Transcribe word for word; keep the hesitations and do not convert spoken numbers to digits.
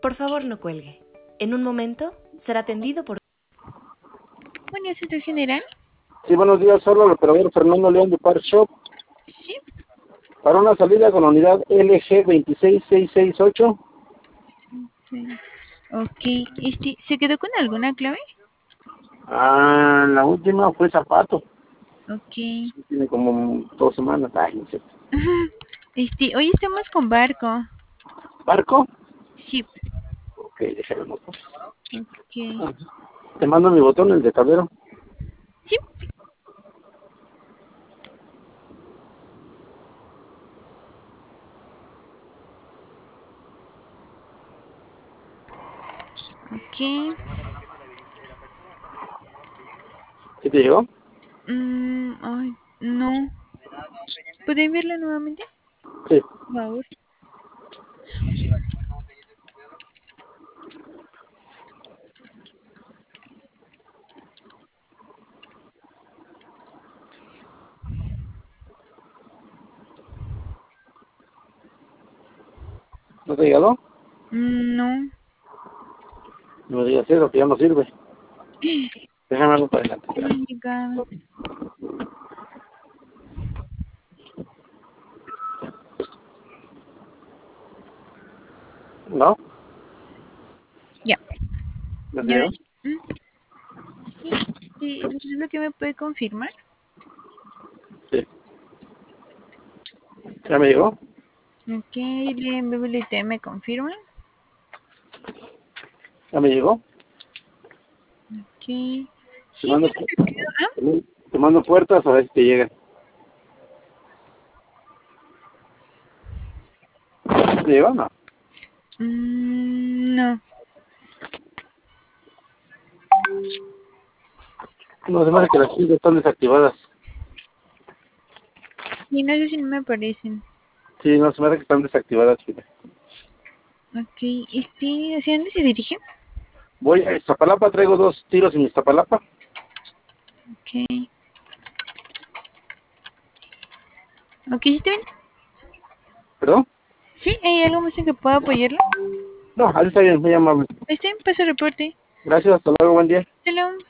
Por favor, no cuelgue. En un momento será atendido por... Bueno, ¿es el general? Sí, buenos días, solo el operador Fernando León de Park Shop. Sí. Para una salida con la unidad L G dos seis seis seis ocho. Sí. Ok, este, ¿se quedó con alguna clave? Ah, la última fue zapato. Ok. Tiene como dos semanas. Ay, no sé. Este, hoy estamos con barco. ¿Barco? Sí. Ok, déjalo notar. Ok. Ah, te mando mi botón, el de tablero. Sí. Ok. ¿Sí te llegó? Mm, ay, no. ¿Puede verlo nuevamente? Sí. Por favor. ¿No te ha llegado? Mm, no. No me digas eso, que ya no sirve. Déjame algo para adelante. No Espera. ha llegado. ¿No? Ya. ¿No te Ya. llegó? Mm, sí. Sí, ¿es lo que me puede confirmar? Sí. ¿Ya me llegó? Ok, bien, Bebelite, ¿me confirma? ¿Ya me llegó? Ok. Te Sí, mando, solo me pido. Ah, te mando puertas a ver si te llegan. ¿Te llegó o no? mm, no. No, se me hace que las cintas están desactivadas. Y no sé si no me aparecen. Sí, no, se me hace que están desactivadas, fíjate. Ok, este, ¿hacia dónde se dirige? Voy a Iztapalapa, traigo dos tiros en Iztapalapa. Ok. Ok, ¿sí está bien? ¿Perdón? ¿Sí? ¿Hay algo más en que pueda apoyarlo? No, ahí está bien, muy amable. Está bien, paso reporte. Gracias, hasta luego, buen día. Hello.